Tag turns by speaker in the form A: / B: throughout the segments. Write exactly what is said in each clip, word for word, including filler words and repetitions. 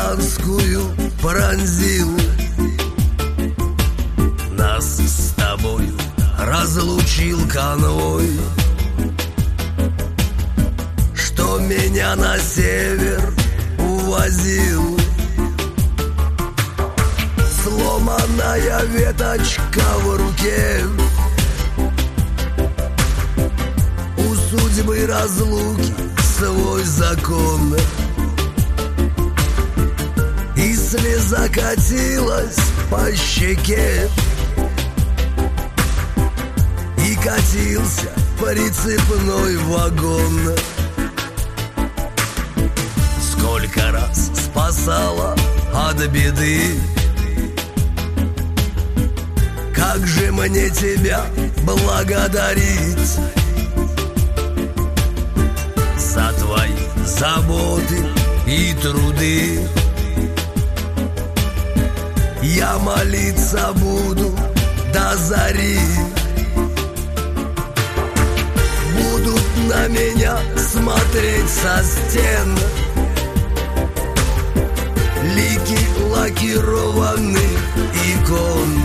A: арестантскую пронзил. Нас с тобою разлучил конвой, что меня на север увозил. Сломанная веточка в руке, у судьбы разлуки свой закон. И слеза катилась по щеке, и катился прицепной вагон. Сколько раз спасала от беды, как же мне тебя благодарить за твои заботы и труды. Я молиться буду до зари, будут на меня смотреть со стен лики лакированных икон.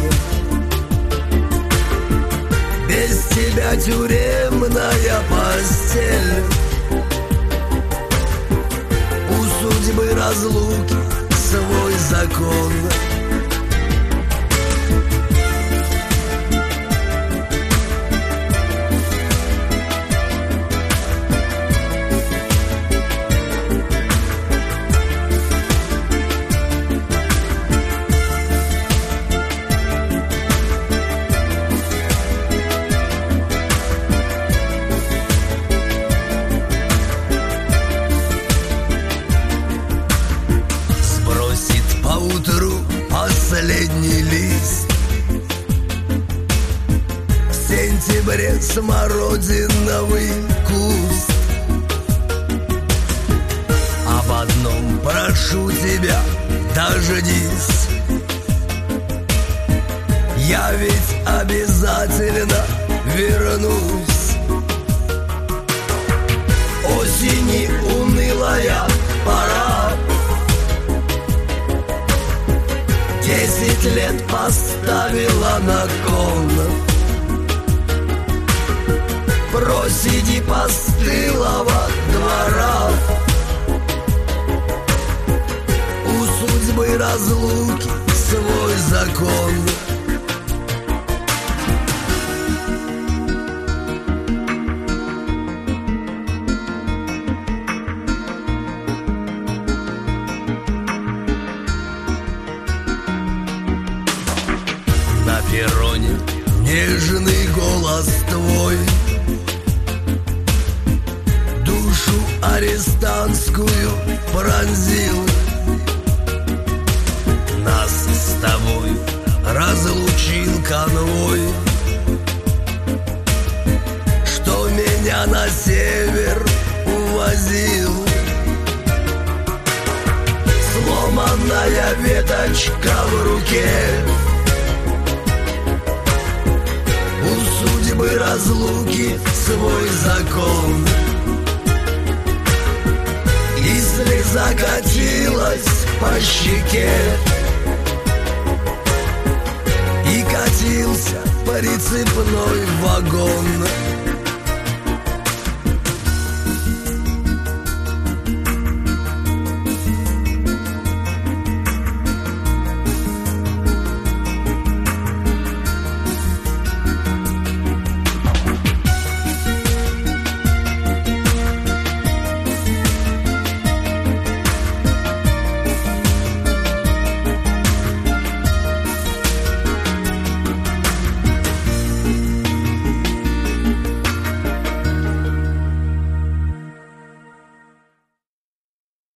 A: Без тебя тюремная постель, у судьбы разлуки свой закон. Последний лист в сентябре, смородиновый куст. Об одном прошу тебя, дождись, я ведь обязательно вернусь. Осени унылая пора, десять лет поставила на кон. Просиди постылого двора, у судьбы разлуки свой закон. На перроне нежный голос твой душу арестантскую пронзил. Нас с тобой разлучил конвой, что меня на север увозил. Сломанная веточка в руке, у судьбы разлуки свой закон. И слеза катилась по щеке, и катился прицепной вагон.